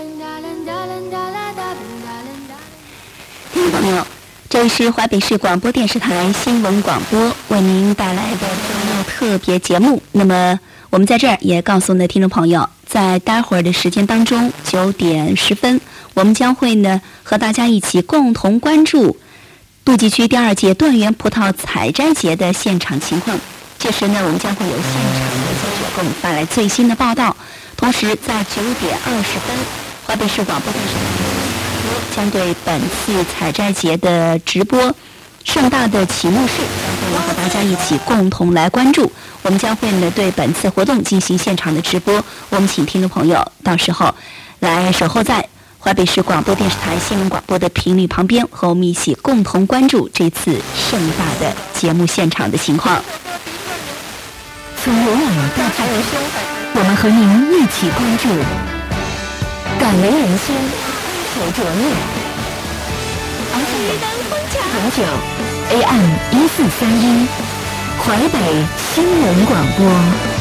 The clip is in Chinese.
听众朋友，这里是淮北市广播电视台新闻广播为您带来的周末特别节目。那么我们在这儿也告诉呢听众朋友，在待会儿的时间当中9点10分，我们将会呢和大家一起共同关注杜集区第2届段园葡萄采摘节的现场情况。届时呢，我们将会有现场的记者给我们发来最新的报道。同时，在9点20分，淮北市广播电视台将对本次采摘节的直播盛大的启幕式将会和大家一起共同来关注。我们将会呢对本次活动进行现场的直播，我们请听众朋友到时候来守候在淮北市广播电视台新闻广播的频率旁边，和我们一起共同关注这次盛大的节目现场的情况。 从勇往到太平生，我们和您一起关注敢为人先，守着路。09AM1431，淮北新闻广播。